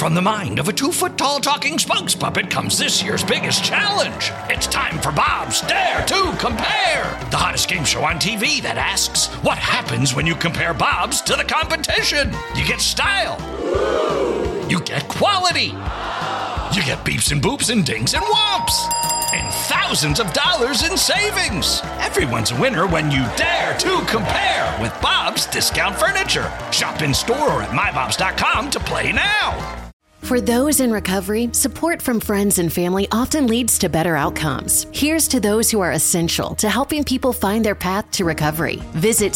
From the mind of a 2-foot-tall talking spokes puppet comes this year's biggest challenge. It's time for Bob's Dare to Compare, the hottest game show on TV that asks, what happens when you compare Bob's to the competition? You get style. You get quality. You get beeps and boops and dings and whomps. And thousands of dollars in savings. Everyone's a winner when you dare to compare with Bob's Discount Furniture. Shop in store or at mybobs.com to play now. For those in recovery, support from friends and family often leads to better outcomes. Here's to those who are essential to helping people find their path to recovery. Visit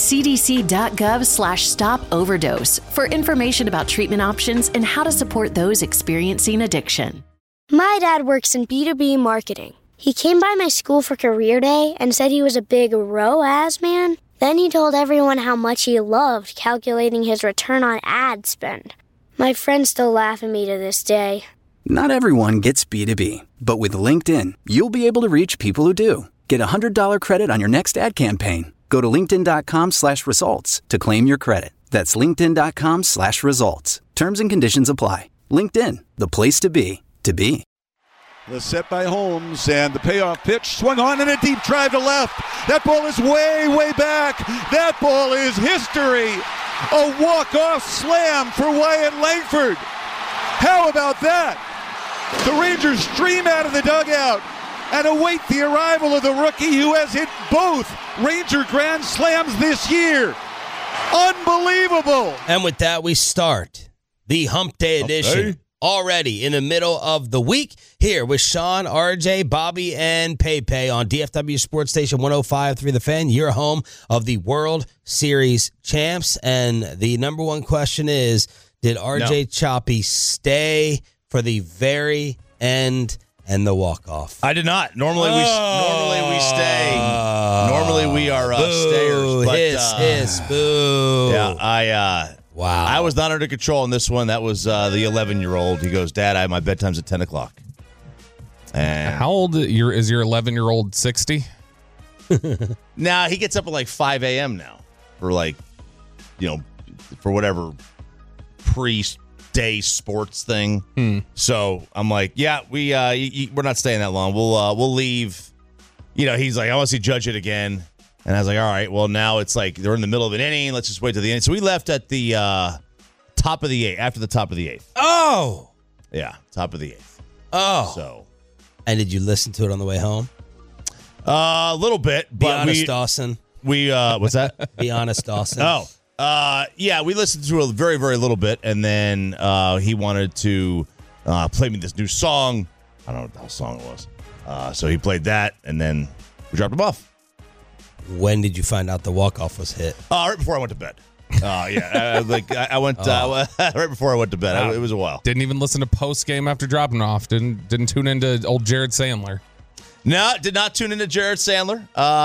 cdc.gov/stop overdose for information about treatment options and how to support those experiencing addiction. My dad works in B2B marketing. He came by my school for career day and said he was a big ROAS man. Then he told everyone how much he loved calculating his return on ad spend. My friends still laugh at me to this day. Not everyone gets B2B, but with LinkedIn, you'll be able to reach people who do. Get a $100 credit on your next ad campaign. Go to linkedin.com/results to claim your credit. That's linkedin.com/results. Terms and conditions apply. LinkedIn, the place to be, to be. The set by Holmes and the payoff pitch swung on and a deep drive to left. That ball is way, way back. That ball is history. A walk-off slam for Wyatt Langford. How about that? The Rangers stream out of the dugout and await the arrival of the rookie who has hit both Ranger grand slams this year. Unbelievable. And with that, we start the Hump Day edition. Already in the middle of the week here with Sean, RJ, Bobby, and Pepe on DFW Sports Station 105.3 The Fan, your home of the World Series champs. And the number one question is, did RJ Choppy stay for the very end and the walk-off? I did not. Normally we stay. Normally we are stayers. But, hiss, boo. Yeah, wow. I was not under control in this one. That was the 11-year-old. He goes, Dad, my bedtime's at 10 o'clock. And how old is your 11-year-old? 60? Nah, he gets up at like 5 a.m. now for for whatever pre-day sports thing. So I'm like, yeah, we're not staying that long. We'll leave. He's like, I want to see Judge hit again. And I was like, all right, well, now it's like they're in the middle of an inning. Let's just wait till the end. So we left at the top of the eighth, after the top of the eighth. Oh! Yeah, top of the eighth. Oh. So. And did you listen to it on the way home? A little bit. Be honest, Dawson. What's that? Be honest, Dawson. Yeah, we listened to a very, very little bit. And then he wanted to play me this new song. I don't know what the hell song it was. So he played that, and then we dropped him off. When did you find out the walk-off was hit? Right before I went to bed. I went right before I went to bed. It was a while. Didn't even listen to post-game after dropping off. Didn't tune into old Jared Sandler. No, did not tune into Jared Sandler.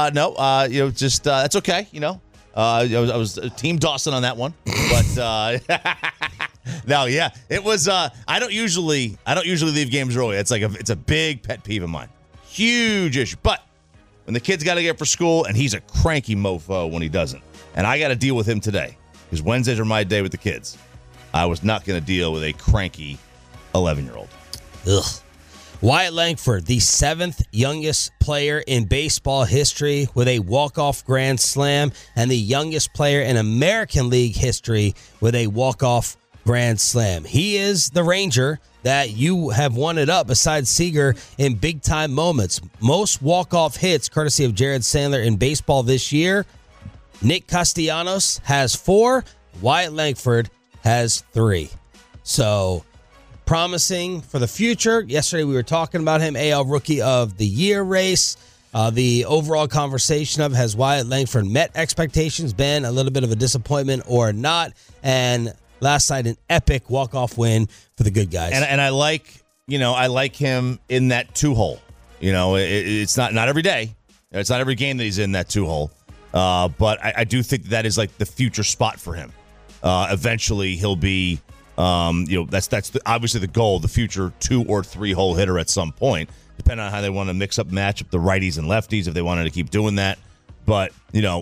No, just that's okay. I was Team Dawson on that one, but no, yeah, it was. I don't usually leave games early. It's a big pet peeve of mine, huge issue. But when the kid's got to get for school, and he's a cranky mofo when he doesn't, and I got to deal with him today because Wednesdays are my day with the kids. I was not going to deal with a cranky 11-year-old. Ugh. Wyatt Langford, the 7th youngest player in baseball history with a walk-off grand slam, and the youngest player in American League history with a walk-off grand slam. He is the Ranger that you have won it up besides Seager in big-time moments. Most walk-off hits, courtesy of Jared Sandler in baseball this year. Nick Castellanos has 4. Wyatt Langford has 3. So, promising for the future. Yesterday we were talking about him, AL Rookie of the Year race. The overall conversation of, has Wyatt Langford met expectations, been a little bit of a disappointment or not? And last night, an epic walk-off win for the good guys. And I like him in that 2-hole. It's not every day. It's not every game that he's in that 2-hole. But I do think that is like the future spot for him. Eventually, he'll be, that's obviously the goal, the future 2 or 3-hole hitter at some point, depending on how they want to match up the righties and lefties if they wanted to keep doing that. But,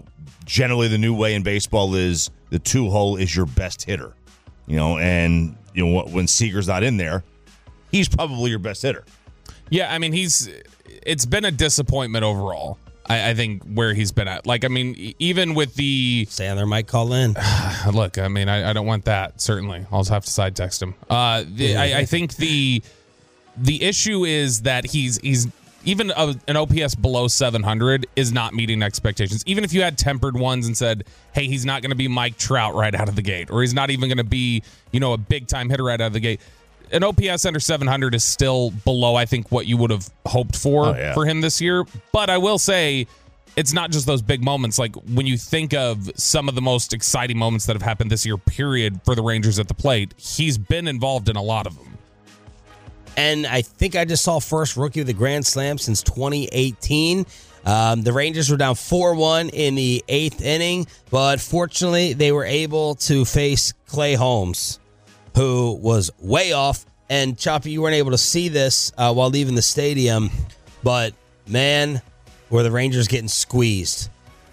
generally the new way in baseball is the 2-hole is your best hitter. And when Seager's not in there, he's probably your best hitter. Yeah, I mean, it's been a disappointment overall. I think where he's been at. Like, I mean, even with the Sandler might call in. Look, I mean, I don't want that. Certainly, I'll have to side text him. I think the issue is that he's even an OPS below 700 is not meeting expectations. Even if you had tempered ones and said, hey, he's not going to be Mike Trout right out of the gate, or he's not even going to be, a big time hitter right out of the gate. An OPS under 700 is still below, I think, what you would have hoped for him this year. But I will say, it's not just those big moments. Like, when you think of some of the most exciting moments that have happened this year, period, for the Rangers at the plate, he's been involved in a lot of them. And I think I just saw first rookie with a grand slam since 2018. The Rangers were down 4-1 in the 8th inning, but fortunately they were able to face Clay Holmes, who was way off. And Choppy, you weren't able to see this while leaving the stadium, but man, were the Rangers getting squeezed.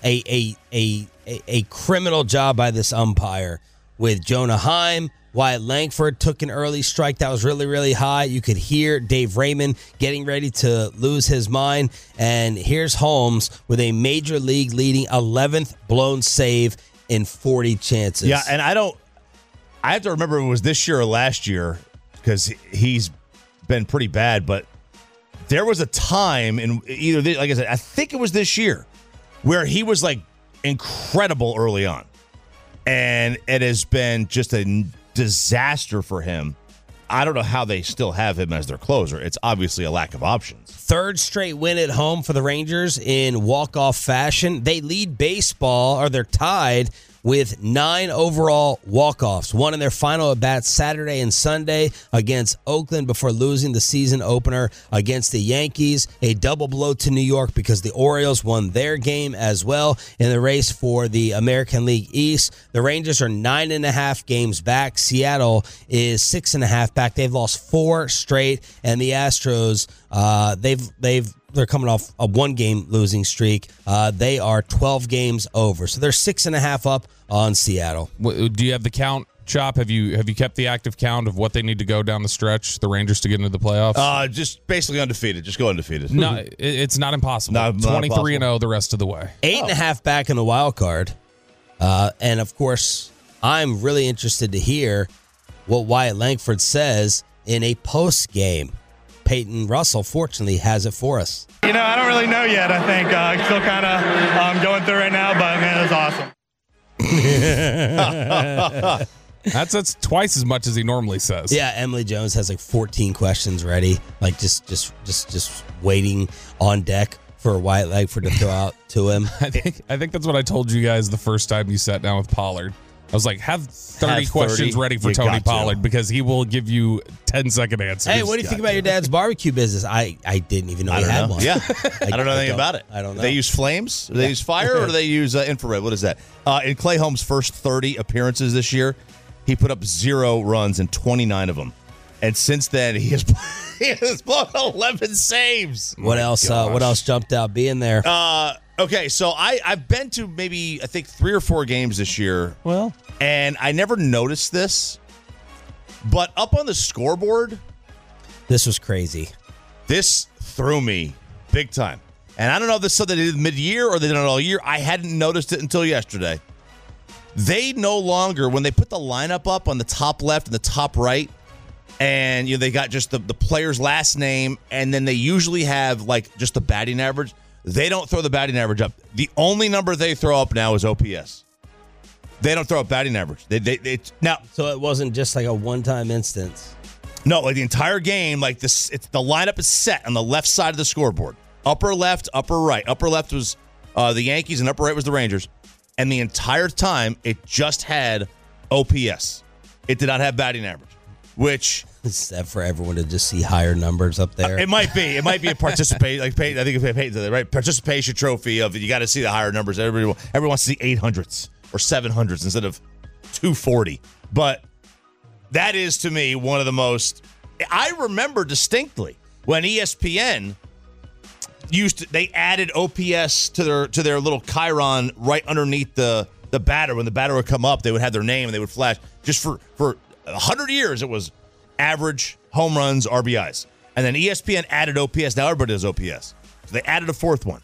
A criminal job by this umpire with Jonah Heim. Wyatt Langford took an early strike that was really, really high. You could hear Dave Raymond getting ready to lose his mind. And here's Holmes with a major league leading 11th blown save in 40 chances. Yeah, and I have to remember if it was this year or last year because he's been pretty bad, but there was a time in either, like I said, I think it was this year where he was like incredible early on. And it has been just a disaster for him. I don't know how they still have him as their closer. It's obviously a lack of options. Third straight win at home for the Rangers in walk-off fashion. They lead baseball, or they're tied with 9 overall walk-offs. One in their final at-bats Saturday and Sunday against Oakland before losing the season opener against the Yankees. A double blow to New York because the Orioles won their game as well in the race for the American League East. The Rangers are 9.5 games back. Seattle is 6.5 back. They've lost 4 straight, and the Astros, they're coming off a 1-game losing streak. They are 12 games over. So they're 6.5 up on Seattle. Do you have the count, Chop? Have you kept the active count of what they need to go down the stretch, the Rangers, to get into the playoffs? Just basically undefeated. Just go undefeated. No, it's not impossible. 23-0 the rest of the way. 8.5 back in the wild card. And, of course, I'm really interested to hear what Wyatt Langford says in a post-game. Peyton Russell, fortunately, has it for us. I don't really know yet. I think still kind of going through right now, but man, it was awesome. That's twice as much as he normally says. Yeah, Emily Jones has like 14 questions ready, like just waiting on deck for Wyatt Langford to throw out to him. I think that's what I told you guys the first time you sat down with Pollard. I was like, have 30 questions ready for Tony Pollard because he will give you 10-second answers. Hey, what do you think about your dad's barbecue business? I didn't even know he had one. Yeah, I don't know anything about it. I don't know. They use flames? Do they use fire or do they use infrared? What is that? In Clay Holmes' first 30 appearances this year, he put up 0 runs in 29 of them. And since then, he has blown 11 saves. What else? What else jumped out being there? Okay, so I've been to maybe, I think, 3 or 4 games this year. Well, and I never noticed this, but up on the scoreboard, this was crazy. This threw me big time. And I don't know if this is something they did mid-year or they did it all year. I hadn't noticed it until yesterday. They no longer, when they put the lineup up on the top left and the top right, and they got just the player's last name, and then they usually have like just the batting average. They don't throw the batting average up. The only number they throw up now is OPS. They don't throw up batting average. Now, so it wasn't just like a one-time instance. No, like the entire game, like this, the lineup is set on the left side of the scoreboard. Upper left, upper right. Upper left was the Yankees, and upper right was the Rangers. And the entire time, it just had OPS. It did not have batting average, which is that for everyone to just see higher numbers up there? It might be. It might be a participation. Like I think it's Peyton, right? Participation trophy of you got to see the higher numbers. Everyone wants to see 800s or 700s instead of 240. But that is to me one of the most. I remember distinctly when ESPN they added OPS to their little chyron right underneath the batter. When the batter would come up, they would have their name and they would flash just for 100 years, it was average, home runs, RBIs. And then ESPN added OPS. Now everybody does OPS. So they added a fourth one.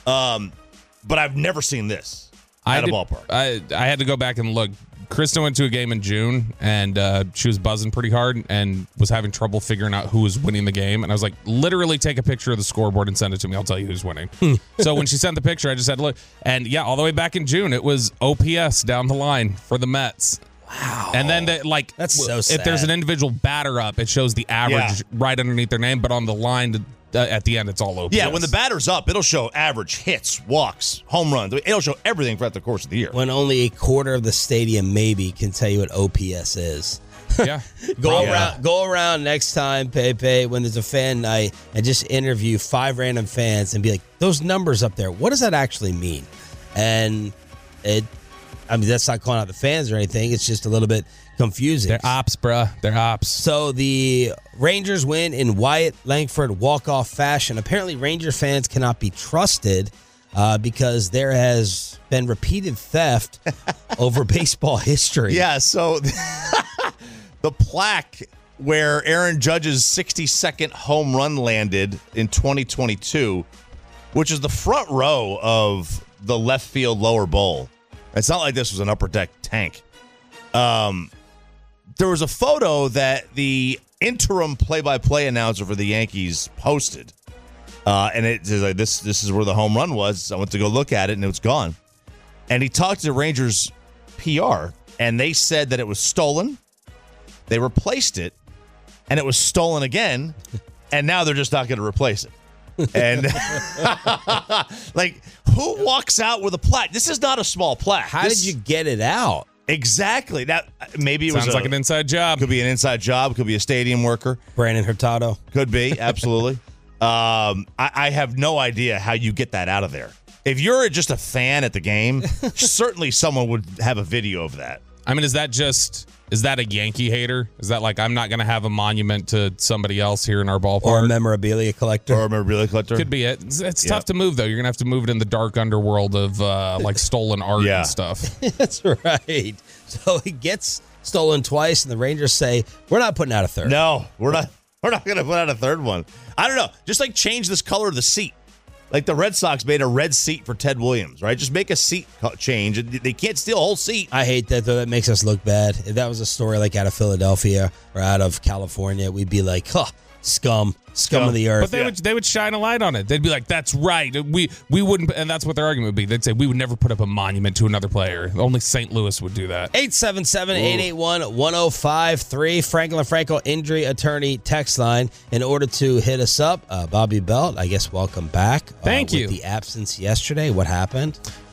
But I've never seen this at a ballpark. I had to go back and look. Krista went to a game in June, and she was buzzing pretty hard and was having trouble figuring out who was winning the game. And I was like, literally take a picture of the scoreboard and send it to me. I'll tell you who's winning. So when she sent the picture, I just had, look. And, yeah, all the way back in June, it was OPS down the line for the Mets. Wow. And then, that's so sad. If there's an individual batter up, it shows the average right underneath their name. But on the line at the end, it's all OPS. Yeah, when the batter's up, it'll show average hits, walks, home runs. It'll show everything throughout the course of the year. When only a quarter of the stadium maybe can tell you what OPS is. Yeah. Go around next time, Pepe, when there's a fan night, and just interview 5 random fans and be like, those numbers up there, what does that actually mean? And that's not calling out the fans or anything. It's just a little bit confusing. They're ops, bruh. They're ops. So the Rangers win in Wyatt Langford walk-off fashion. Apparently, Ranger fans cannot be trusted because there has been repeated theft over baseball history. Yeah, so the plaque where Aaron Judge's 62nd home run landed in 2022, which is the front row of the left field lower bowl. It's not like this was an upper deck tank. There was a photo that the interim play-by-play announcer for the Yankees posted, and it is like this is where the home run was. I went to go look at it, and it was gone. And he talked to the Rangers PR, and they said that it was stolen. They replaced it, and it was stolen again, and now they're just not going to replace it. And like, who walks out with a plaque? This is not a small plaque. How did you get it out? Exactly. That maybe it sounds like an inside job. Could be an inside job. Could be a stadium worker. Brandon Hurtado. Could be, absolutely. I have no idea how you get that out of there. If you're just a fan at the game, certainly someone would have a video of that. I mean, is that a Yankee hater? Is that like, I'm not going to have a monument to somebody else here in our ballpark? Or a memorabilia collector. Could be it. It's tough to move, though. You're going to have to move it in the dark underworld of like stolen art and stuff. That's right. So it gets stolen twice, and the Rangers say, we're not putting out a third. No, we're not going to put out a third one. I don't know. Just like change this color of the seat. Like the Red Sox made a red seat for Ted Williams, right? Just make a seat change. They can't steal a whole seat. I hate that, though. That makes us look bad. If that was a story like out of Philadelphia or out of California, we'd be like, scum of the earth. But they would shine a light on it. They'd be like, that's right. We wouldn't, and that's what their argument would be. They'd say, we would never put up a monument to another player. Only St. Louis would do that. 877-881-1053. Franklin Franco Injury Attorney text line. In order to hit us up, Bobby Belt, I guess welcome back. Thank you. With the absence yesterday, what happened?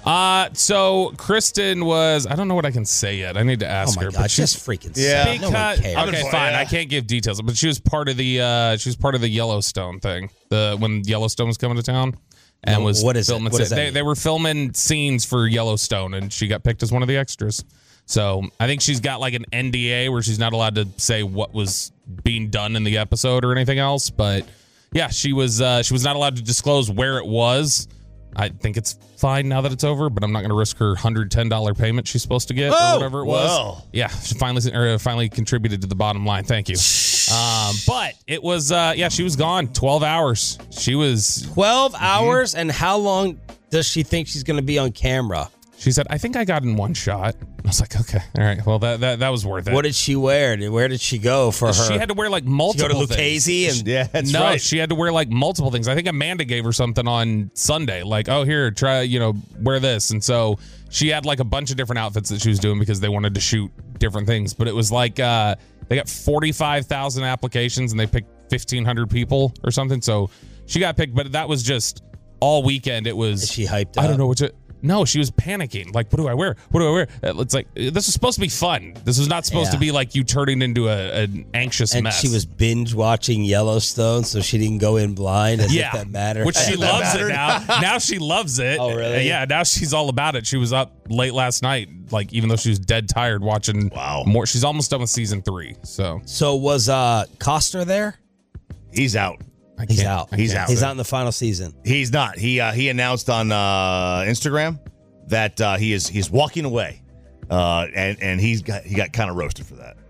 So Kristen was, I don't know what I can say yet. I need to ask her. But just freaking say. No one cares. Okay, fine. I can't give details, but she was part of the Yellowstone thing. When Yellowstone was coming to town, and was filming. They were filming scenes for Yellowstone, and she got picked as one of the extras. So I think she's got like an NDA where she's not allowed to say what was being done in the episode or anything else. But yeah, she was not allowed to disclose where it was. I think it's fine now that it's over, but I'm not going to risk her $110 payment she's supposed to get or whatever it was. Whoa. Yeah, she finally contributed to the bottom line. Thank you. But it was, she was gone 12 hours. She was 12 hours, and how long does she think she's going to be on camera? She said, I think I got in one shot. I was like, okay, all right. Well, that was worth it. What did she wear? Where did she go for her? She had to wear like multiple things. Go to Lucchese? No, she had to wear like multiple things. I think Amanda gave her something on Sunday. Like, oh, here, try, wear this. And so she had like a bunch of different outfits that she was doing because they wanted to shoot different things. But it was like they got 45,000 applications and they picked 1,500 people or something. So she got picked, but that was just all weekend. It was. Is she hyped up? I don't know what to. No, she was panicking. Like, what do I wear? What do I wear? It's like, this was supposed to be fun. This was not supposed to be like you turning into an anxious mess. And she was binge watching Yellowstone, so she didn't go in blind as if that mattered. Which she loves it now. Now she loves it. Oh, really? Yeah, now she's all about it. She was up late last night, like, even though she was dead tired watching more. She's almost done with season 3. So was Costner there? He's out. He's out. He's out in the final season. He's not. He announced on Instagram that he's walking away, and he got kind of roasted for that.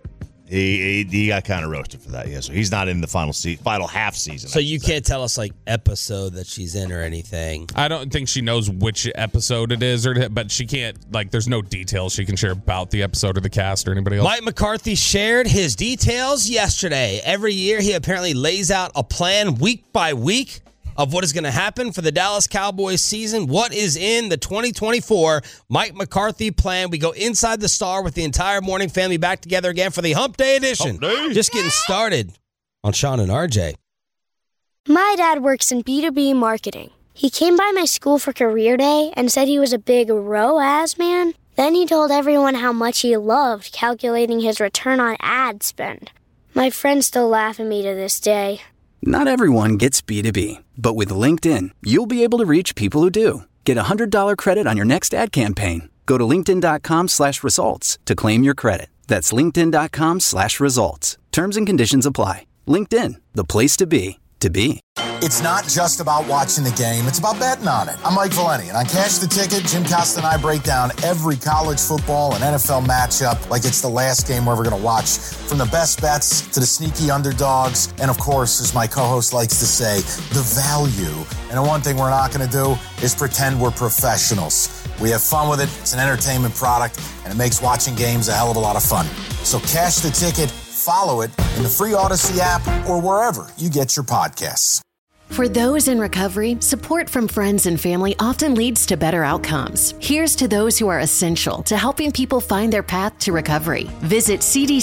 He got kind of roasted for that. Yeah, so he's not in the final half season. So you can't tell us like episode that she's in or anything. I don't think she knows which episode it is, but she can't, like, there's no details she can share about the episode or the cast or anybody else. Mike McCarthy shared his details yesterday. Every year he apparently lays out a plan week by week of what is going to happen for the Dallas Cowboys season. What is in the 2024 Mike McCarthy plan? We go inside the Star with the entire morning family back together again for the Hump Day edition. Just getting started on Sean and RJ. My dad works in B2B marketing. He came by my school for career day and said he was a big ROAS man. Then he told everyone how much he loved calculating his return on ad spend. My friends still laugh at me to this day. Not everyone gets B2B, but with LinkedIn, you'll be able to reach people who do. Get a $100 credit on your next ad campaign. Go to linkedin.com/results to claim your credit. That's linkedin.com/results. Terms and conditions apply. LinkedIn, the place to be, to be. It's not just about watching the game, it's about betting on it. I'm Mike Valeni, and on Cash the Ticket, Jim Costa and I break down every college football and NFL matchup like it's the last game we're ever going to watch. From the best bets to the sneaky underdogs, and of course, as my co-host likes to say, the value. And the one thing we're not going to do is pretend we're professionals. We have fun with it, it's an entertainment product, and it makes watching games a hell of a lot of fun. So Cash the Ticket, follow it in the free Odyssey app or wherever you get your podcasts. For those in recovery, support from friends and family often leads to better outcomes. Here's to those who are essential to helping people find their path to recovery. Visit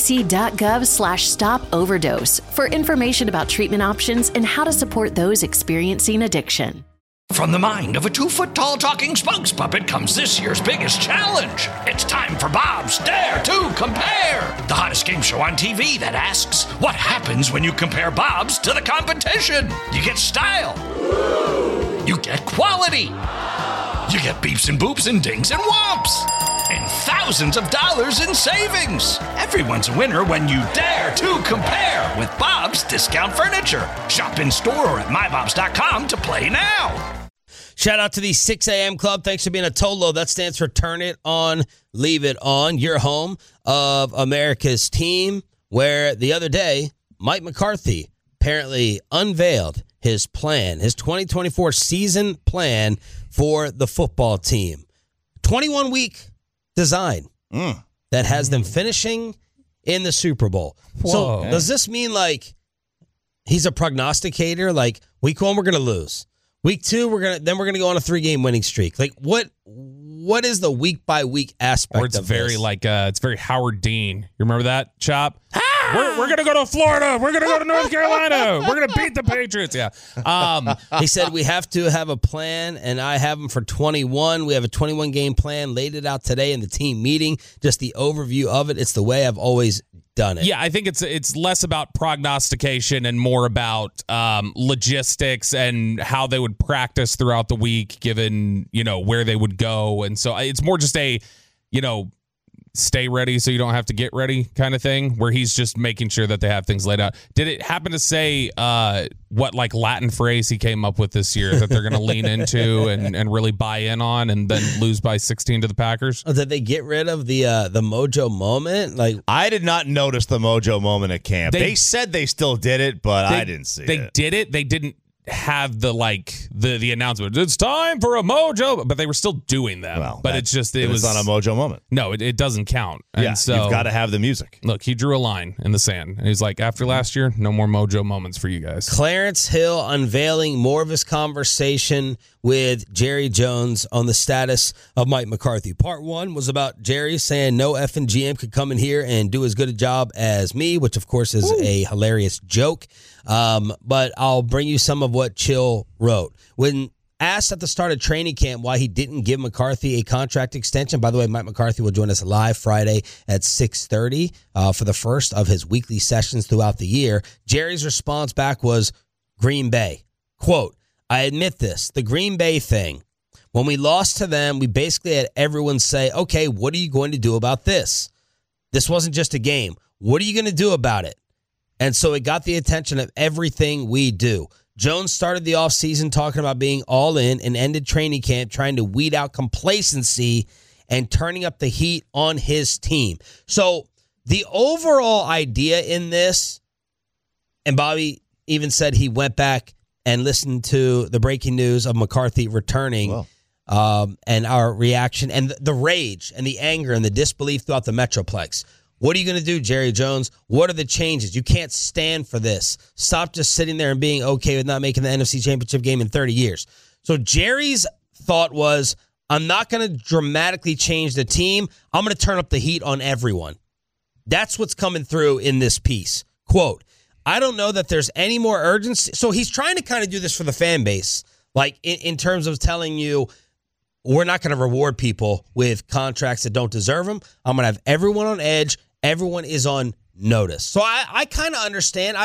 cdc.gov/stop-overdose for information about treatment options and how to support those experiencing addiction. From the mind of a 2-foot-tall talking spokes puppet comes this year's biggest challenge. It's time for Bob's Dare to Compare, the hottest game show on TV that asks, what happens when you compare Bob's to the competition? You get style. You get quality. You get beeps and boops and dings and whomps. And thousands of dollars in savings. Everyone's a winner when you dare to compare with Bob's Discount Furniture. Shop in store or at mybobs.com to play now. Shout out to the 6 a.m. Club. Thanks for being a Tolo. That stands for Turn It On, Leave It On. Your home of America's team, where the other day, Mike McCarthy apparently unveiled his plan, his 2024 season plan for the football team. 21-week design that has them finishing in the Super Bowl. Whoa. So does this mean like he's a prognosticator? Like week 1 we're going to lose. Week 2 we're going to go on a 3-game winning streak. Like what is the week by week aspect or it's of very this? Like it's very Howard Dean. You remember that, Chop? We're going to go to Florida. We're going to go to North Carolina. We're going to beat the Patriots. Yeah. He said we have to have a plan, and I have them for 21. We have a 21-game plan, laid it out today in the team meeting, just the overview of it. It's the way I've always done it. Yeah, I think it's less about prognostication and more about logistics and how they would practice throughout the week, given, where they would go. And so it's more just a, stay ready so you don't have to get ready kind of thing, where he's just making sure that they have things laid out. Did it happen to say what like Latin phrase he came up with this year that they're going to lean into and really buy in on and then lose by 16 to the Packers? Oh, did they get rid of the mojo moment? Like I did not notice the mojo moment at camp. They said they still did it, but I didn't see it. They did it. They didn't have the announcement. It's time for a mojo, but they were still doing them. Well, but it's just it was not a mojo moment. No, it doesn't count. And so you've got to have the music. Look, he drew a line in the sand, and he's like, after last year, no more mojo moments for you guys. Clarence Hill unveiling more of his conversation with Jerry Jones on the status of Mike McCarthy. Part 1 was about Jerry saying no effing GM could come in here and do as good a job as me, which of course is a hilarious joke. But I'll bring you some of what Chill wrote. When asked at the start of training camp why he didn't give McCarthy a contract extension, by the way, Mike McCarthy will join us live Friday at 6:30 for the first of his weekly sessions throughout the year. Jerry's response back was Green Bay. Quote, I admit this, the Green Bay thing. When we lost to them, we basically had everyone say, okay, what are you going to do about this? This wasn't just a game. What are you going to do about it? And so it got the attention of everything we do. Jones started the offseason talking about being all in and ended training camp trying to weed out complacency and turning up the heat on his team. So The overall idea in this, and Bobby even said he went back and listened to the breaking news of McCarthy returning, and our reaction and the rage and the anger and the disbelief throughout the Metroplex. What are you going to do, Jerry Jones? What are the changes? You can't stand for this. Stop just sitting there and being okay with not making the NFC Championship game in 30 years. So Jerry's thought was, I'm not going to dramatically change the team. I'm going to turn up the heat on everyone. That's what's coming through in this piece. Quote, I don't know that there's any more urgency. So he's trying to kind of do this for the fan base, like in terms of telling you, we're not going to reward people with contracts that don't deserve them. I'm going to have everyone on edge. Everyone is on notice. So I kind of understand.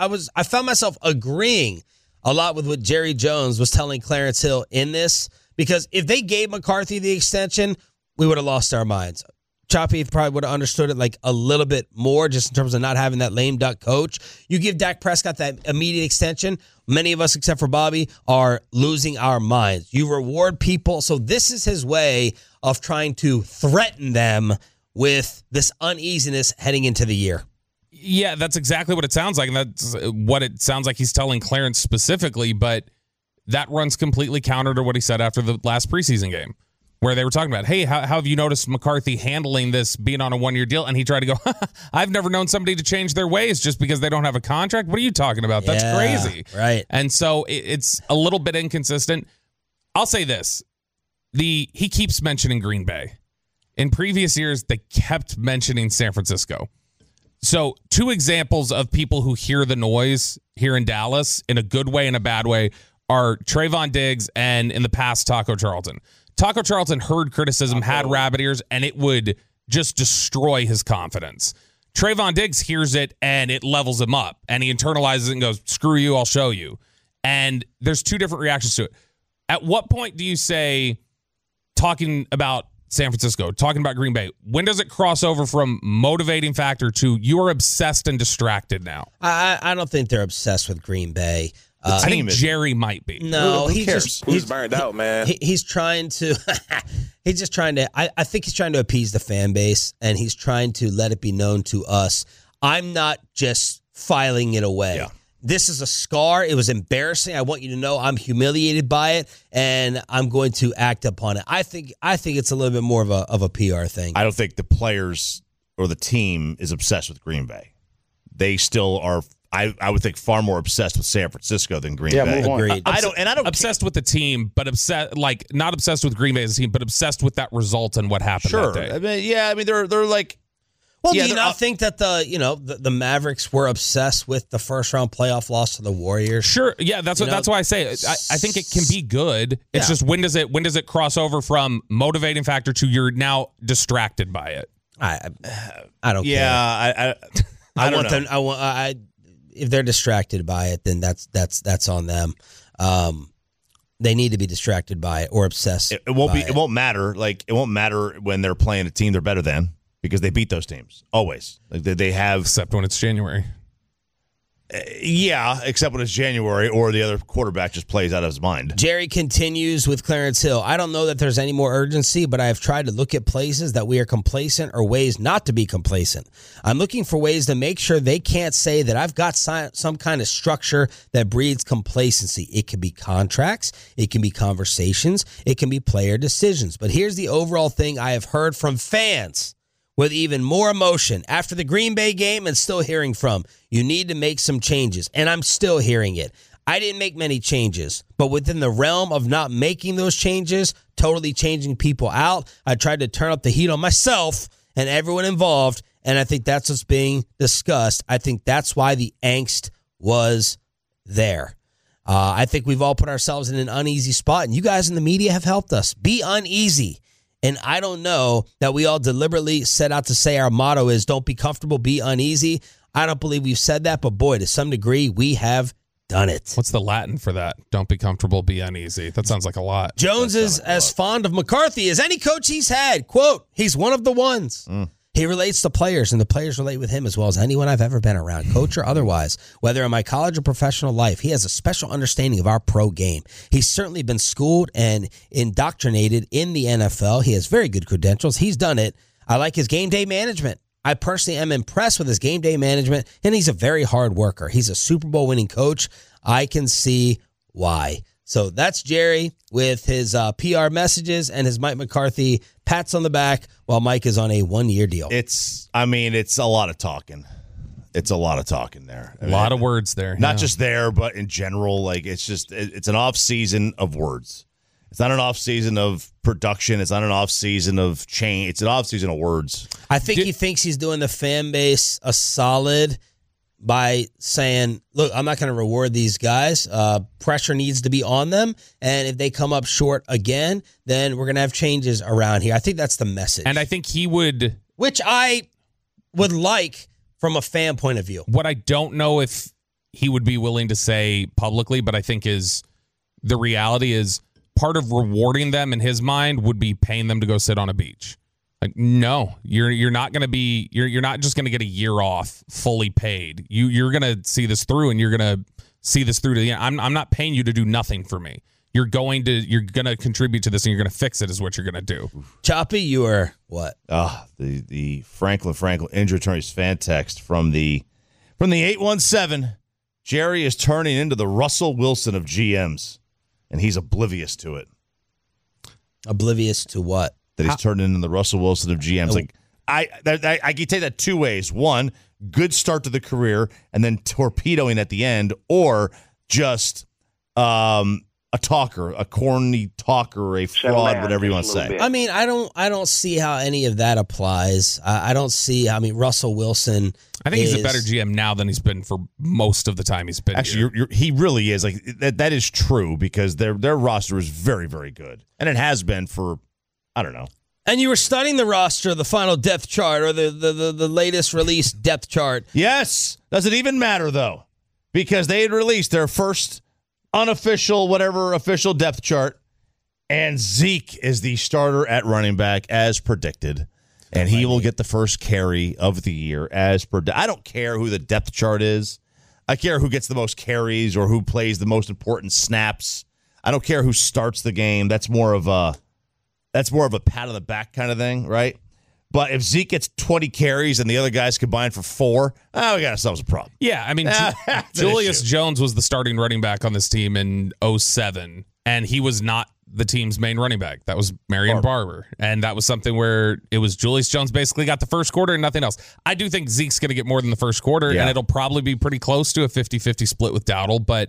I found myself agreeing a lot with what Jerry Jones was telling Clarence Hill in this, because if they gave McCarthy the extension, we would have lost our minds. Choppy probably would have understood it like a little bit more, just in terms of not having that lame duck coach. You give Dak Prescott that immediate extension, many of us, except for Bobby, are losing our minds. You reward people. So this is his way of trying to threaten them with this uneasiness heading into the year. Yeah, that's exactly what it sounds like. And that's what it sounds like he's telling Clarence specifically, but that runs completely counter to what he said after the last preseason game, where they were talking about, hey, how have you noticed McCarthy handling this being on a one-year deal? And he tried to go, I've never known somebody to change their ways just because they don't have a contract. What are you talking about? That's crazy. Right. And so it's a little bit inconsistent. I'll say this. He keeps mentioning Green Bay. In previous years, they kept mentioning San Francisco. So 2 examples of people who hear the noise here in Dallas in a good way and a bad way are Trayvon Diggs and, in the past, Taco Charlton. Taco Charlton heard criticism, had rabbit ears, and it would just destroy his confidence. Trayvon Diggs hears it, and it levels him up, and he internalizes it and goes, screw you, I'll show you. And there's 2 different reactions to it. At what point do you say, talking about San Francisco, talking about Green Bay, when does it cross over from motivating factor to you're obsessed and distracted now? I don't think they're obsessed with Green Bay. I think Jerry might be. No, who cares? Who's burned out, man? He's trying to. He's just trying to. I think he's trying to appease the fan base, and he's trying to let it be known to us. I'm not just filing it away. Yeah. This is a scar. It was embarrassing. I want you to know I'm humiliated by it, and I'm going to act upon it. I think it's a little bit more of a PR thing. I don't think the players or the team is obsessed with Green Bay. They still are. I would think far more obsessed with San Francisco than Green Bay. Agreed. I don't obsessed with the team, but not obsessed with Green Bay as a team, but obsessed with that result and what happened that day. I mean, they're like. Well, do you not think that the Mavericks were obsessed with the first round playoff loss to the Warriors? Sure, yeah, that's why I say I think it can be good. It's just when does it cross over from motivating factor to you're now distracted by it? I don't care. Yeah, I don't know. If they're distracted by it, then that's on them. They need to be distracted by it or obsessed. It won't matter. Like, it won't matter when they're playing a team they're better than. Because they beat those teams always. Like they have, except when it's January. Yeah, except when it's January or the other quarterback just plays out of his mind. Jerry continues with Clarence Hill. I don't know that there's any more urgency, but I have tried to look at places that we are complacent or ways not to be complacent. I'm looking for ways to make sure they can't say that I've got some kind of structure that breeds complacency. It can be contracts, it can be conversations, it can be player decisions. But here's the overall thing I have heard from fans with even more emotion after the Green Bay game and still hearing from. You need to make some changes, and I'm still hearing it. I didn't make many changes, but within the realm of not making those changes, totally changing people out, I tried to turn up the heat on myself and everyone involved, and I think that's what's being discussed. I think that's why the angst was there. I think we've all put ourselves in an uneasy spot, and you guys in the media have helped us. Be uneasy. And I don't know that we all deliberately set out to say our motto is don't be comfortable, be uneasy. I don't believe we've said that, but boy, to some degree, we have done it. What's the Latin for that? Don't be comfortable, be uneasy. That sounds like a lot. Jones is as fond of McCarthy as any coach he's had. Quote, he's one of the ones. He relates to players, and the players relate with him as well as anyone I've ever been around, coach or otherwise. Whether in my college or professional life, he has a special understanding of our pro game. He's certainly been schooled and indoctrinated in the NFL. He has very good credentials. He's done it. I like his game day management. I personally am impressed with his game day management, and he's a very hard worker. He's a Super Bowl winning coach. I can see why. So that's Jerry with his PR messages and his Mike McCarthy pats on the back while Mike is on a 1-year deal. It's a lot of talking. It's a lot of talking there. A lot of words there. Not just there, but in general. Like, it's an off season of words. It's not an off season of production. It's not an off season of change. It's an off season of words. I think he thinks he's doing the fan base a solid by saying, look, I'm not going to reward these guys. Pressure needs to be on them. And if they come up short again, then we're going to have changes around here. I think that's the message. And I think he would. Which I would like from a fan point of view. What I don't know if he would be willing to say publicly, but I think is the reality is part of rewarding them in his mind would be paying them to go sit on a beach. Like, no, you're not going to be, you're not just going to get a year off fully paid. You're going to see this through, and you're going to see this through to the end. I'm not paying you to do nothing for me. You're going to contribute to this, and you're going to fix it is what you're going to do. Choppy, you are what? The Franklin injury attorney's fan text from the 817. Jerry is turning into the Russell Wilson of GMs, and he's oblivious to it. Oblivious to what? That he's turning into the Russell Wilson of GMs. Oh. Like I can take that two ways. One, good start to the career, and then torpedoing at the end, or just a talker, a corny talker, a fraud, whatever you want to say. I mean, I don't see how any of that applies. I don't see. I mean, Russell Wilson. I think he's a better GM now than he's been for most of the time he's been. Actually, he really is. Like that is true, because their roster is very, very good, and it has been for, I don't know. And you were studying the roster, the final depth chart, or the latest released depth chart. Yes. Does it even matter, though? Because they had released their first unofficial, whatever, official depth chart, and Zeke is the starter at running back, as predicted. And he will get the first carry of the year, as predicted. I don't care who the depth chart is. I care who gets the most carries or who plays the most important snaps. I don't care who starts the game. That's more of a pat on the back kind of thing, right? But if Zeke gets 20 carries and the other guys combine for 4, we got ourselves a problem. Yeah, I mean, Julius Jones was the starting running back on this team in 2007, and he was not the team's main running back. That was Marion Barber. And that was something where it was Julius Jones basically got the first quarter and nothing else. I do think Zeke's going to get more than the first quarter, and it'll probably be pretty close to a 50-50 split with Dowdle, but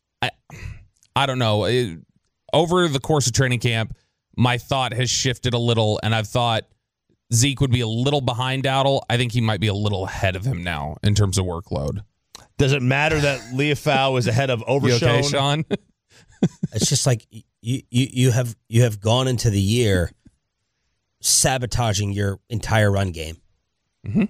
I don't know. Over the course of training camp, my thought has shifted a little, and I've thought Zeke would be a little behind Dowdle. I think he might be a little ahead of him now in terms of workload. Does it matter that Leofau is ahead of Overshown? You okay, Sean? It's just like you have gone into the year sabotaging your entire run game. Mm-hmm.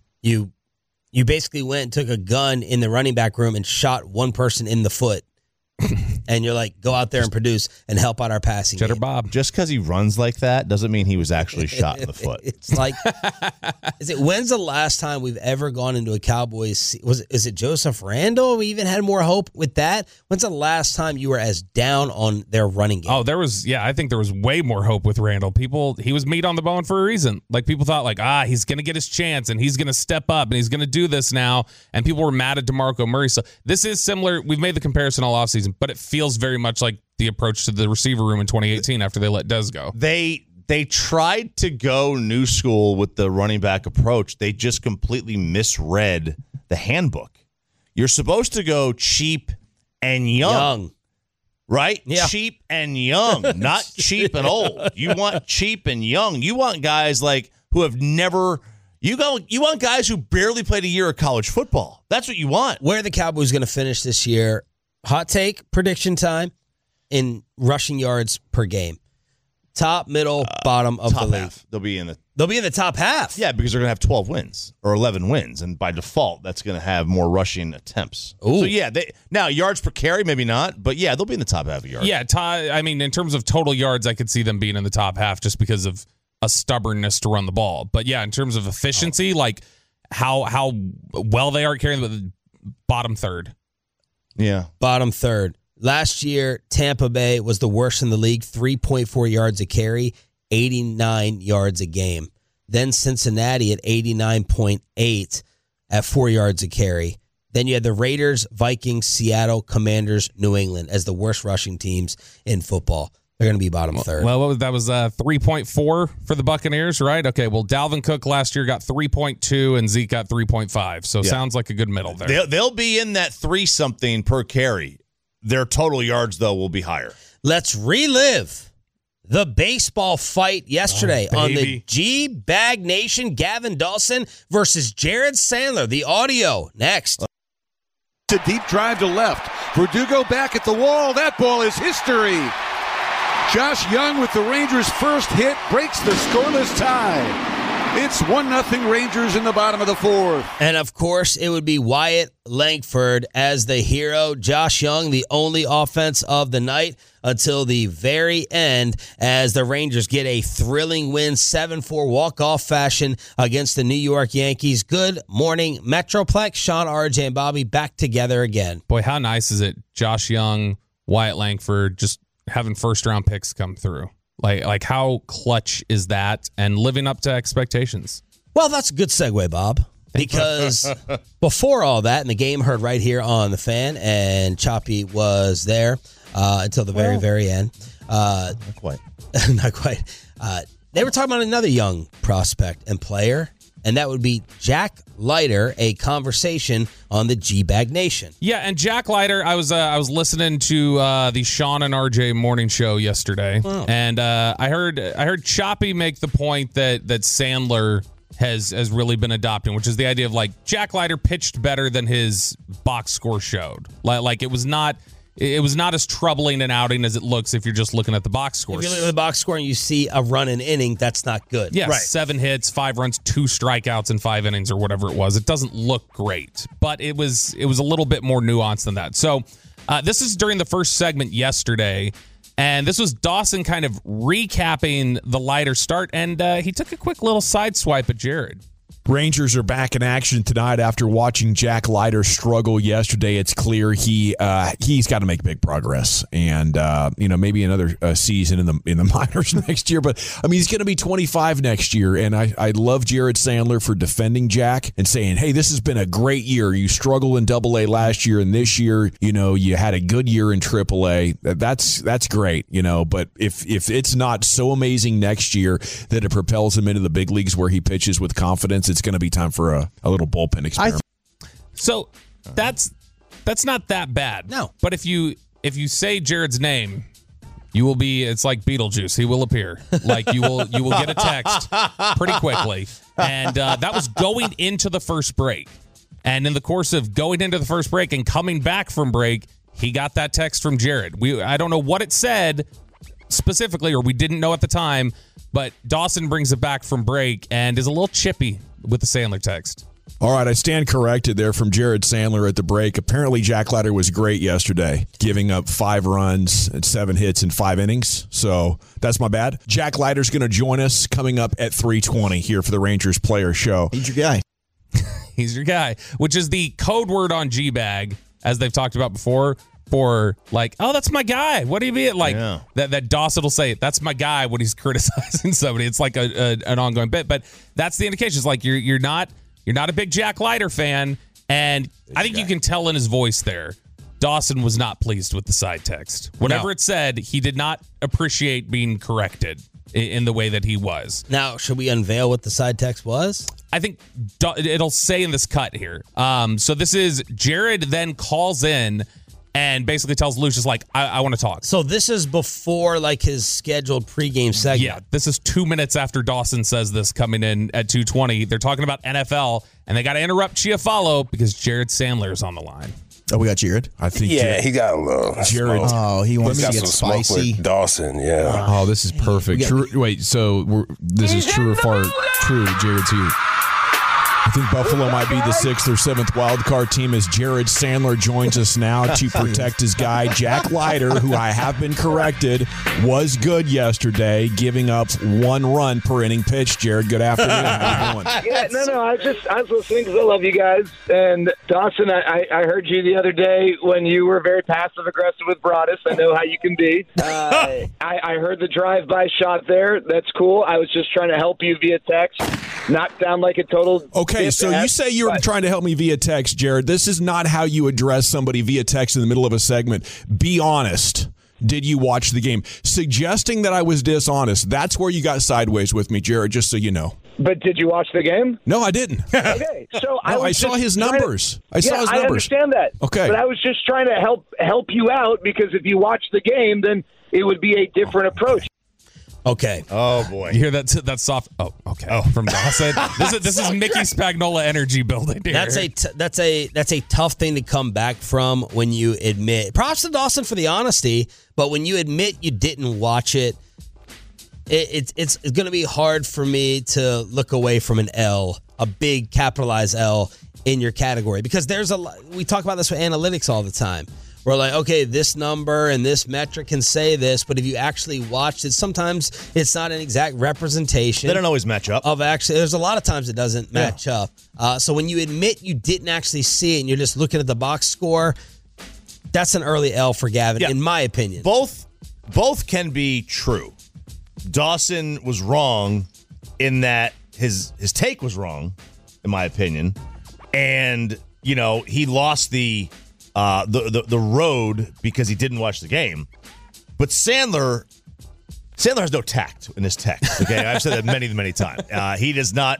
You basically went and took a gun in the running back room and shot one person in the foot. And you're like, go out there and produce and help out our passing game. Bob. Just because he runs like that doesn't mean he was actually shot in the foot. It's like, when's the last time we've ever gone into a Cowboys? Is it Joseph Randle? We even had more hope with that. When's the last time you were as down on their running game? Oh, I think there was way more hope with Randle. He was meat on the bone for a reason. Like, people thought he's going to get his chance and he's going to step up and he's going to do this now. And people were mad at DeMarco Murray. So this is similar. We've made the comparison all offseason, but it feels very much like the approach to the receiver room in 2018 after they let Dez go. They tried to go new school with the running back approach. They just completely misread the handbook. You're supposed to go cheap and young. Right? Yeah. Cheap and young, not cheap and old. You want cheap and young. You want guys like who have never you want guys who barely played a year of college football. That's what you want. Where are the Cowboys going to finish this year? Hot take, prediction time, in rushing yards per game. Top, middle, bottom of the league. Half. They'll be in the top half. Yeah, because they're going to have 12 wins or 11 wins, and by default, that's going to have more rushing attempts. Ooh. So, yeah, now yards per carry, maybe not, but, yeah, they'll be in the top half of yards. Yeah, I mean, in terms of total yards, I could see them being in the top half just because of a stubbornness to run the ball. But, yeah, in terms of efficiency, like how well they are carrying the bottom third. Yeah. Bottom third. Last year, Tampa Bay was the worst in the league, 3.4 yards a carry, 89 yards a game. then Cincinnati at 89.8 at 4 yards a carry. Then you had the Raiders, Vikings, Seattle, Commanders, New England as the worst rushing teams in football. They're going to be bottom third. Well, that was 3.4 for the Buccaneers, right? Okay, well, Dalvin Cook last year got 3.2 and Zeke got 3.5. So sounds like a good middle there. They'll be in that 3-something per carry. Their total yards, though, will be higher. Let's relive the baseball fight yesterday on the G-Bag Nation. Gavin Dawson versus Jared Sandler. The audio next. It's a deep drive to left. Verdugo back at the wall. That ball is history. Josh Young with the Rangers' first hit breaks the scoreless tie. It's 1-0 Rangers in the bottom of the fourth. And, of course, it would be Wyatt Langford as the hero. Josh Young, the only offense of the night until the very end as the Rangers get a thrilling win, 7-4 walk-off fashion against the New York Yankees. Good morning, Metroplex. Sean, RJ, and Bobby back together again. Boy, how nice is it? Josh Young, Wyatt Langford, just having first-round picks come through. Like how clutch is that and living up to expectations? Well, that's a good segue, Bob, because before all that, and the game heard right here on The Fan, and Choppy was there until the very, very end. Not quite. Not quite. They were talking about another young prospect and player, and that would be Jack Leiter, a conversation on the G-Bag Nation. Yeah, and Jack Leiter, I was listening to the Sean and RJ morning show yesterday, and I heard Choppy make the point that Sandler has really been adopting, which is the idea of like Jack Leiter pitched better than his box score showed. Like it was not as troubling an outing as it looks if you're just looking at the box score. If you look at the box score and you see a run an inning, that's not good. Yeah, right. 7 hits, 5 runs, 2 strikeouts in 5 innings or whatever it was. It doesn't look great, but it was a little bit more nuanced than that. So this is during the first segment yesterday, and this was Dawson kind of recapping the Leiter start, and he took a quick little side swipe at Jared. Rangers are back in action tonight after watching Jack Leiter struggle yesterday. It's clear he's got to make big progress, and maybe another season in the minors next year. But I mean, he's going to be 25 next year, and I love Jared Sandler for defending Jack and saying, "Hey, this has been a great year. You struggled in AA last year, and this year, you had a good year in AAA. That's great, But if it's not so amazing next year that it propels him into the big leagues where he pitches with confidence, it's going to be time for a little bullpen experiment." So that's not that bad. No. But if you say Jared's name, you will be, it's like Beetlejuice. He will appear. Like you will get a text pretty quickly. And that was going into the first break. And in the course of going into the first break and coming back from break, he got that text from Jared. I don't know what it said specifically, or we didn't know at the time, but Dawson brings it back from break and is a little chippy with the Sandler text. All right, I stand corrected there from Jared Sandler at the break. Apparently, Jack Leiter was great yesterday, giving up 5 runs and 7 hits in 5 innings. So that's my bad. Jack Leiter's going to join us coming up at 3:20 here for the Rangers Player Show. He's your guy. He's your guy, which is the code word on G-Bag, as they've talked about before, for like, oh, that's my guy. What do you mean? Like that Dawson will say, that's my guy when he's criticizing somebody. It's like an ongoing bit, but that's the indication. It's like you're not a big Jack Leiter fan, and I think you can tell in his voice there, Dawson was not pleased with the side text. Whatever it said, he did not appreciate being corrected in the way that he was. Now, should we unveil what the side text was? I think it'll say in this cut here. So this is Jared then calls in and basically tells Lucius, like, I want to talk. So this is before, like, his scheduled pregame segment. Yeah, this is 2 minutes after Dawson says this, coming in at 2:20. They're talking about NFL, and they got to interrupt Chiafalo because Jared Sandler is on the line. Oh, we got Jared? I think. Yeah, he got a little Jared. Oh, he wants to get some spicy. With Dawson, yeah. Oh, this is perfect. This is true or far true. Jared's here. I think Buffalo might be the 6th or 7th wild card team as Jared Sandler joins us now to protect his guy, Jack Leiter, who I have been corrected, was good yesterday, giving up 1 run per inning pitch. Jared, good afternoon. How you doing? Yeah, no, I was listening because I love you guys. And Dawson, I heard you the other day when you were very passive-aggressive with Broadus. I know how you can be. I heard the drive-by shot there. That's cool. I was just trying to help you via text. not sound like a total. Okay, so you say you were trying to help me via text, Jared. This is not how you address somebody via text in the middle of a segment. Be honest. Did you watch the game? Suggesting that I was dishonest, that's where you got sideways with me, Jared, just so you know. But did you watch the game? No, I didn't. Okay, so I saw his numbers. I saw his numbers. I understand that. Okay. But I was just trying to help you out, because if you watch the game, then it would be a different approach. Okay. Oh boy. You hear that? That's soft. Oh, okay. Oh, from Dawson. This is Mickey Spagnola energy building here. That's a tough thing to come back from when you admit. Props to Dawson for the honesty, but when you admit you didn't watch it, it's going to be hard for me to look away from an L, a big capitalized L in your category, because we talk about this with analytics all the time. We're like, okay, this number and this metric can say this, but if you actually watched it, sometimes it's not an exact representation. They don't always match up. There's a lot of times it doesn't match up. So when you admit you didn't actually see it and you're just looking at the box score, that's an early L for Gavin, in my opinion. Both can be true. Dawson was wrong in that his take was wrong, in my opinion, and he lost the road because he didn't watch the game. But Sandler has no tact in his text. Okay, I've said that many times. He does not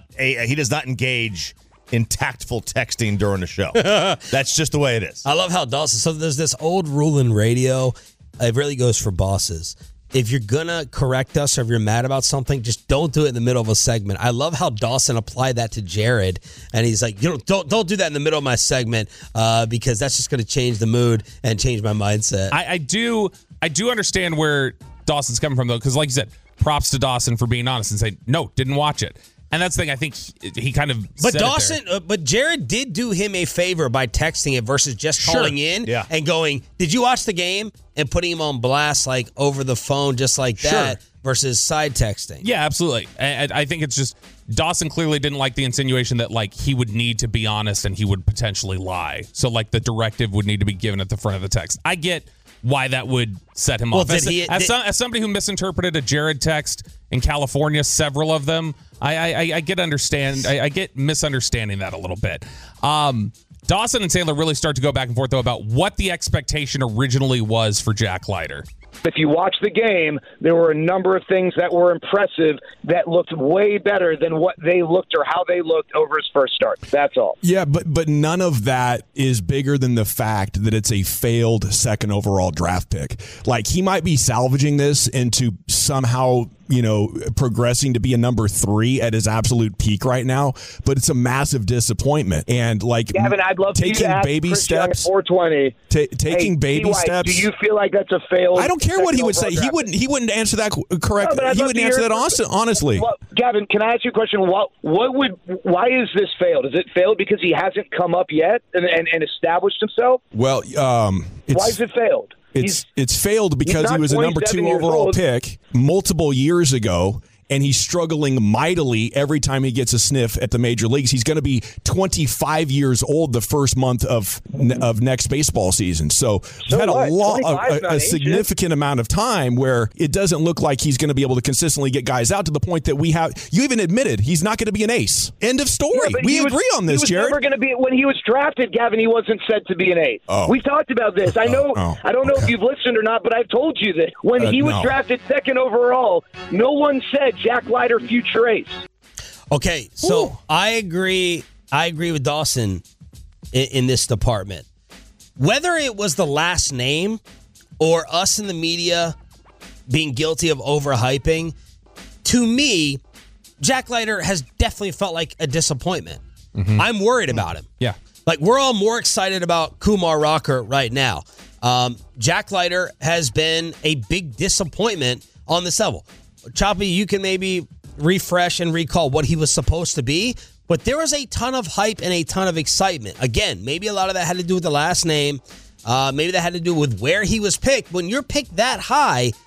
engage in tactful texting during the show. That's just the way it is. I love how Dawson. So there's this old rule in radio. It really goes for bosses. If you're gonna correct us or if you're mad about something, just don't do it in the middle of a segment. I love how Dawson applied that to Jared, and he's like, don't do that in the middle of my segment because that's just gonna change the mood and change my mindset. I do understand where Dawson's coming from though, because like you said, props to Dawson for being honest and saying no, didn't watch it. And that's the thing. I think he kind of. But Dawson, but Jared did do him a favor by texting it versus just calling in and going, "Did you watch the game?" and putting him on blast like over the phone, just like that, versus side texting. Yeah, absolutely. I think it's just Dawson clearly didn't like the insinuation that like he would need to be honest and he would potentially lie. So like the directive would need to be given at the front of the text. I get why that would set him off. As somebody who misinterpreted a Jared text in California, several of them, I get misunderstanding that a little bit. Dawson and Sandler really start to go back and forth, though, about what the expectation originally was for Jack Leiter. If you watch the game, there were a number of things that were impressive that looked way better than what they looked or how they looked over his first start. That's all. Yeah, but none of that is bigger than the fact that it's a failed second overall draft pick. Like, he might be salvaging this into somehow, progressing to be a number 3 at his absolute peak right now, but it's a massive disappointment. And like, Gavin, I'd love taking to ask baby Chris steps. 420. Taking baby steps. Do you feel like that's a failed? I don't care what he would say. He wouldn't answer that correctly. No, he wouldn't answer that honestly. Well, Gavin, can I ask you a question? Why is this failed? Is it failed because he hasn't come up yet and established himself? Well, why is it failed? It's failed because he was a number 2 overall pick multiple years ago, and he's struggling mightily every time he gets a sniff at the major leagues. He's going to be 25 years old the first month of next baseball season. So we've had a significant amount of time where it doesn't look like he's going to be able to consistently get guys out to the point that you even admitted he's not going to be an ace. End of story. Yeah, we agree on this, Jared. He was never going to be, when he was drafted, Gavin, he wasn't said to be an ace. Oh. We talked about this. I don't know if you've listened or not, but I've told you that when he was drafted second overall, no one said Jack Leiter future ace. Okay, so I agree with Dawson in this department. Whether it was the last name or us in the media being guilty of overhyping, to me, Jack Leiter has definitely felt like a disappointment. Mm-hmm. I'm worried about him. Yeah. Like, we're all more excited about Kumar Rocker right now. Jack Leiter has been a big disappointment on this level. Choppy, you can maybe refresh and recall what he was supposed to be, but there was a ton of hype and a ton of excitement. Again, maybe a lot of that had to do with the last name. Maybe that had to do with where he was picked. When you're picked that high,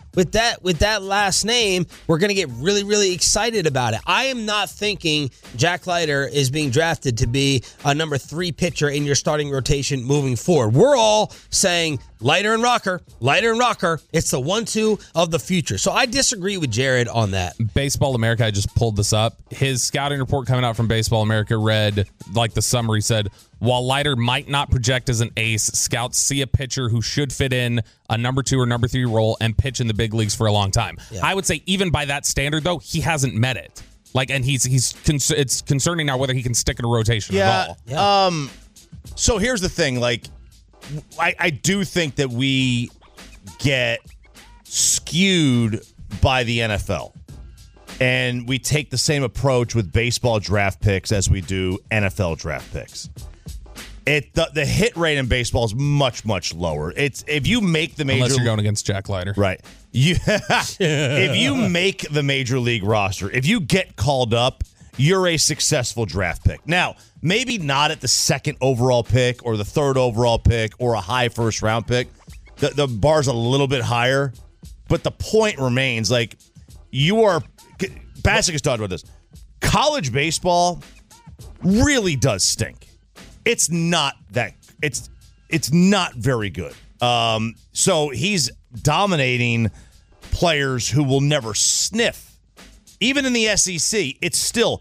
with that last name, we're going to get really, really excited about it. I am not thinking Jack Leiter is being drafted to be a number 3 pitcher in your starting rotation moving forward. We're all saying Leiter and Rocker. It's the 1-2 of the future. So I disagree with Jared on that. Baseball America, I just pulled this up. His scouting report coming out from Baseball America read, like the summary said, while Leiter might not project as an ace, scouts see a pitcher who should fit in a number 2 or number 3 role and pitch in the big leagues for a long time. Yeah. I would say even by that standard, though, he hasn't met it. And it's concerning now whether he can stick in a rotation at all. Yeah. So here's the thing, I do think that we get skewed by the NFL. And we take the same approach with baseball draft picks as we do NFL draft picks. The hit rate in baseball is much, much lower. It's if you make the major, unless you're going against Jack Leiter, right? If you make the major league roster, if you get called up, you're a successful draft pick. Now, maybe not at the 2nd overall pick or the 3rd overall pick or a high 1st round pick. The bar's a little bit higher, but the point remains. You are. Bassick has talked about this. College baseball really does stink. It's not that. It's not very good. So he's dominating players who will never sniff. Even in the SEC, it's still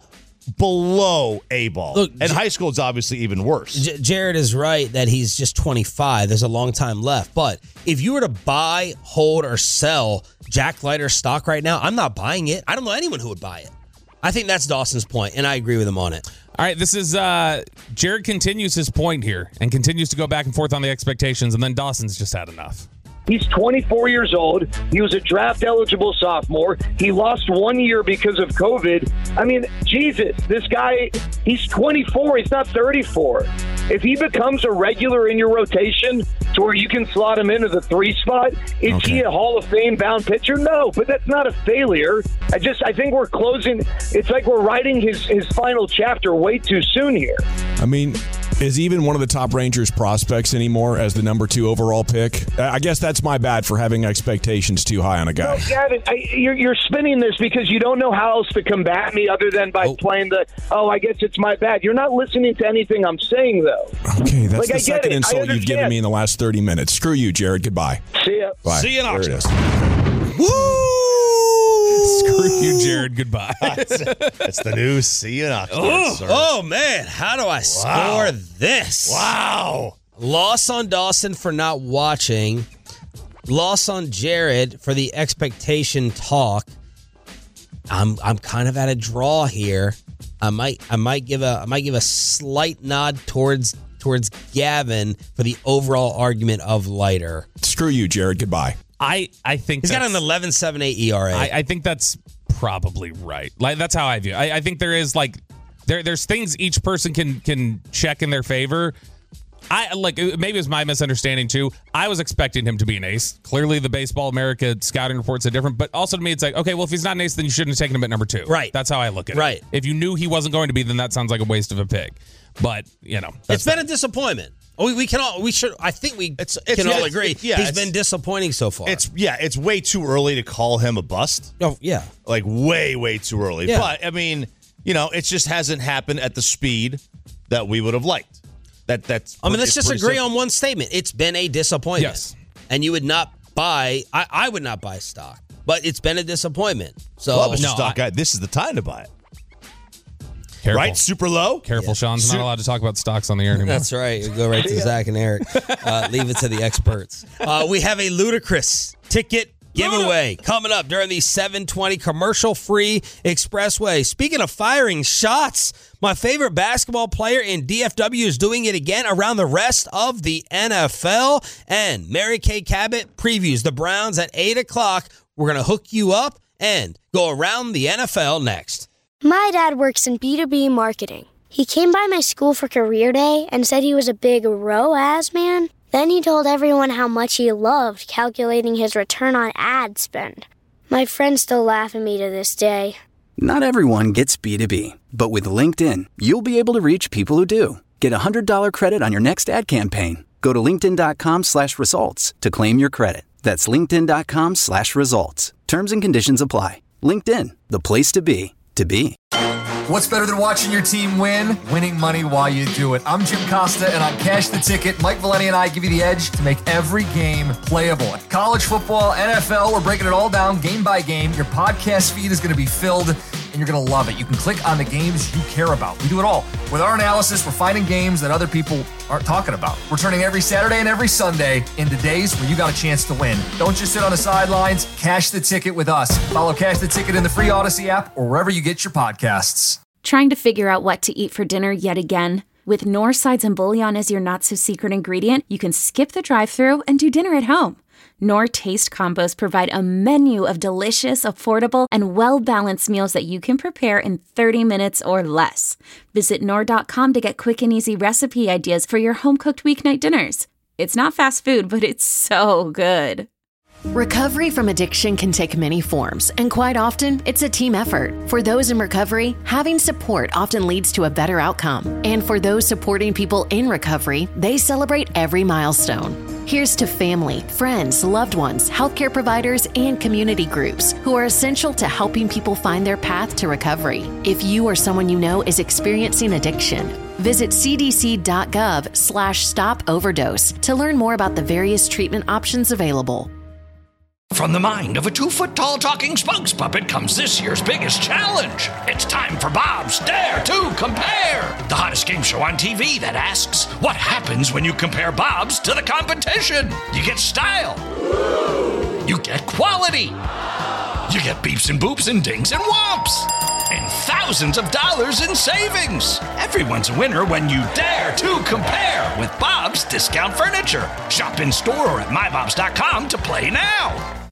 below A-ball. Look, and high school is obviously even worse. Jared is right that he's just 25. There's a long time left. But if you were to buy, hold, or sell Jack Leiter stock right now, I'm not buying it. I don't know anyone who would buy it. I think that's Dawson's point, and I agree with him on it. All right, this is Jared continues his point here and continues to go back and forth on the expectations, and then Dawson's just had enough. He's 24 years old. He was a draft-eligible sophomore. He lost 1 year because of COVID. I mean, Jesus, this guy, he's 24. He's not 34. If he becomes a regular in your rotation to where you can slot him into the 3 spot, is he a Hall of Fame-bound pitcher? No, but that's not a failure. I think we're closing. It's like we're writing his final chapter way too soon here. I mean, is even one of the top Rangers prospects anymore as the number 2 overall pick? I guess that's my bad for having expectations too high on a guy. No, Gavin, you're spinning this because you don't know how else to combat me other than by playing I guess it's my bad. You're not listening to anything I'm saying, though. Okay, that's the second insult you've given me in the last 30 minutes. Screw you, Jared. Goodbye. See ya. Bye. See you in Oxford. Woo! Screw you, Jared. Goodbye. That's the new see you in Oxford. Oh, man. How do I score this? Wow. Loss on Dawson for not watching. Loss on Jared for the expectation talk. I'm kind of at a draw here. I might give a slight nod towards Gavin for the overall argument of Leiter. Screw you, Jared. Goodbye. I think he's got an 11.78 ERA. I think that's probably right. That's how I view it. I think there is there's things each person can check in their favor. Maybe it was my misunderstanding too. I was expecting him to be an ace. Clearly, the Baseball America scouting reports are different. But also to me, it's okay, well, if he's not an ace, then you shouldn't have taken him at number 2. Right. That's how I look at it. Right. If you knew he wasn't going to be, then that sounds like a waste of a pick. But it's been a disappointment. I think we can all agree. He's been disappointing so far. It's way too early to call him a bust. Oh yeah, way too early. Yeah. But I mean, it just hasn't happened at the speed that we would have liked. Let's just agree on one statement. It's been a disappointment. Yes. And you would not buy. I would not buy stock, but it's been a disappointment. So Mr. Stock Guy, this is the time to buy it. Careful. Right? Super low? Careful, Sean's not allowed to talk about stocks on the air anymore. That's right. We go right to Zach and Eric. Leave it to the experts. We have a ludicrous ticket giveaway coming up during the 720 commercial-free expressway. Speaking of firing shots, my favorite basketball player in DFW is doing it again around the rest of the NFL. And Mary Kay Cabot previews the Browns at 8 o'clock. We're going to hook you up and go around the NFL next. My dad works in B2B marketing. He came by my school for career day and said he was a big ROAS man. Then he told everyone how much he loved calculating his return on ad spend. My friends still laugh at me to this day. Not everyone gets B2B, but with LinkedIn, you'll be able to reach people who do. Get $100 credit on your next ad campaign. Go to linkedin.com/results to claim your credit. That's linkedin.com/results. Terms and conditions apply. LinkedIn, the place to be, to be. What's better than watching your team win? Winning money while you do it. I'm Jim Costa, and on Cash the Ticket, Mike Valenti and I give you the edge to make every game playable. College football, NFL, we're breaking it all down game by game. Your podcast feed is going to be filled, and you're going to love it. You can click on the games you care about. We do it all. With our analysis, we're finding games that other people aren't talking about. We're turning every Saturday and every Sunday into days where you got a chance to win. Don't just sit on the sidelines. Cash the Ticket with us. Follow Cash the Ticket in the free Odyssey app or wherever you get your podcasts. Trying to figure out what to eat for dinner yet again? With Knorr sides and bouillon as your not-so-secret ingredient, you can skip the drive-thru and do dinner at home. Knorr Taste Combos provide a menu of delicious, affordable, and well-balanced meals that you can prepare in 30 minutes or less. Visit Knorr.com to get quick and easy recipe ideas for your home-cooked weeknight dinners. It's not fast food, but it's so good. Recovery from addiction can take many forms, and quite often, it's a team effort. For those in recovery, having support often leads to a better outcome. And for those supporting people in recovery, they celebrate every milestone. Here's to family, friends, loved ones, healthcare providers, and community groups who are essential to helping people find their path to recovery. If you or someone you know is experiencing addiction, visit cdc.gov/stop-overdose to learn more about the various treatment options available. From the mind of a 2-foot-tall talking spokes puppet comes this year's biggest challenge. It's time for Bob's Dare to Compare, the hottest game show on TV that asks, what happens when you compare Bob's to the competition? You get style. You get quality. You get beeps and boops and dings and whomps. And thousands of dollars in savings. Everyone's a winner when you dare to compare with Bob's Discount Furniture. Shop in store or at mybobs.com to play now.